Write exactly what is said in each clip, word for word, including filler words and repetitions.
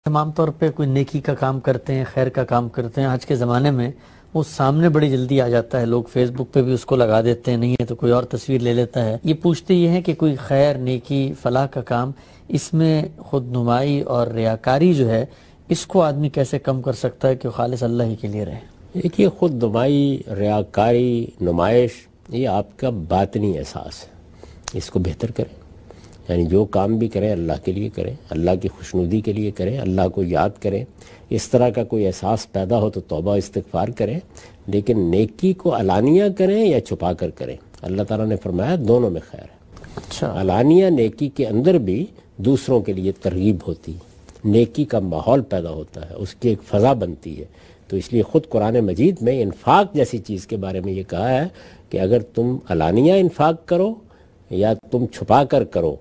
تمام طور پہ کوئی نیکی کا کام کرتے ہیں، خیر کا کام کرتے ہیں، آج کے زمانے میں وہ سامنے بڑی جلدی آ جاتا ہے، لوگ فیس بک پہ بھی اس کو لگا دیتے ہیں، نہیں ہے تو کوئی اور تصویر لے لیتا ہے۔ یہ پوچھتے یہ ہیں کہ کوئی خیر، نیکی، فلاح کا کام، اس میں خود نمائی اور ریاکاری جو ہے اس کو آدمی کیسے کم کر سکتا ہے کہ وہ خالص اللہ ہی کے لیے رہے؟ دیکھیے، خود نمائی، ریاکاری، نمائش یہ آپ کا باطنی احساس ہے، اس کو بہتر کریں۔ یعنی جو کام بھی کریں اللہ کے لیے کریں، اللہ کی خوشنودی کے لیے کریں، اللہ کو یاد کریں۔ اس طرح کا کوئی احساس پیدا ہو تو توبہ استغفار کریں، لیکن نیکی کو علانیہ کریں یا چھپا کر کریں۔ اللہ تعالیٰ نے فرمایا دونوں میں خیر ہے۔ اچھا، علانیہ نیکی کے اندر بھی دوسروں کے لیے ترغیب ہوتی ہے، نیکی کا ماحول پیدا ہوتا ہے، اس کی ایک فضا بنتی ہے۔ تو اس لیے خود قرآن مجید میں انفاق جیسی چیز کے بارے میں یہ کہا ہے کہ اگر تم علانیہ انفاق کرو یا تم چھپا کر کرو،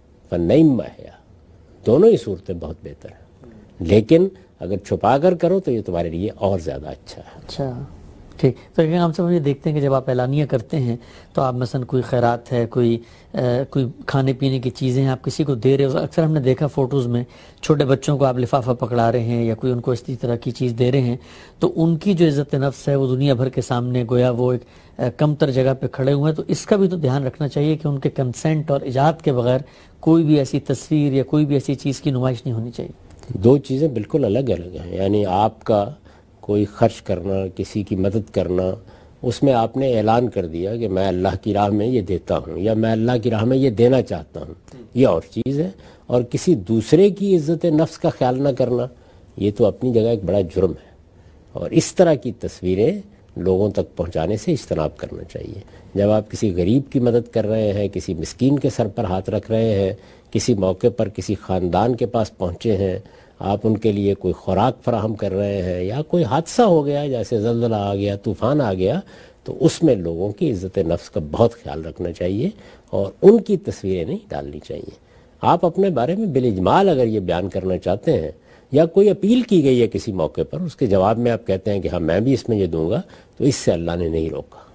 فنعم ہے، دونوں ہی صورتیں بہت بہتر ہیں، لیکن اگر چھپا کر کرو تو یہ تمہارے لیے اور زیادہ اچھا ہے۔ اچھا ٹھیک۔ تو ہم سب یہ دیکھتے ہیں کہ جب آپ اعلانیہ کرتے ہیں تو آپ مثلا کوئی خیرات ہے، کوئی کوئی کھانے پینے کی چیزیں ہیں، آپ کسی کو دے رہے ہو، اکثر ہم نے دیکھا فوٹوز میں چھوٹے بچوں کو آپ لفافہ پکڑا رہے ہیں یا کوئی ان کو اسی طرح کی چیز دے رہے ہیں، تو ان کی جو عزت نفس ہے وہ دنیا بھر کے سامنے گویا وہ ایک کم تر جگہ پہ کھڑے ہوئے ہیں۔ تو اس کا بھی تو دھیان رکھنا چاہیے کہ ان کے کنسنٹ اور ایجاد کے بغیر کوئی بھی ایسی تصویر یا کوئی بھی ایسی چیز کی نمائش نہیں ہونی چاہیے۔ دو چیزیں بالکل الگ الگ ہیں۔ یعنی آپ کا کوئی خرچ کرنا، کسی کی مدد کرنا، اس میں آپ نے اعلان کر دیا کہ میں اللہ کی راہ میں یہ دیتا ہوں یا میں اللہ کی راہ میں یہ دینا چاہتا ہوں، یہ اور چیز ہے۔ اور کسی دوسرے کی عزت نفس کا خیال نہ کرنا، یہ تو اپنی جگہ ایک بڑا جرم ہے، اور اس طرح کی تصویریں لوگوں تک پہنچانے سے اجتناب کرنا چاہیے۔ جب آپ کسی غریب کی مدد کر رہے ہیں، کسی مسکین کے سر پر ہاتھ رکھ رہے ہیں، کسی موقع پر کسی خاندان کے پاس پہنچے ہیں، آپ ان کے لیے کوئی خوراک فراہم کر رہے ہیں، یا کوئی حادثہ ہو گیا جیسے زلزلہ آ گیا، طوفان آ گیا، تو اس میں لوگوں کی عزت نفس کا بہت خیال رکھنا چاہیے اور ان کی تصویریں نہیں ڈالنی چاہیے۔ آپ اپنے بارے میں بالاجمال اگر یہ بیان کرنا چاہتے ہیں یا کوئی اپیل کی گئی ہے کسی موقع پر، اس کے جواب میں آپ کہتے ہیں کہ ہاں میں بھی اس میں یہ دوں گا، تو اس سے اللہ نے نہیں روکا۔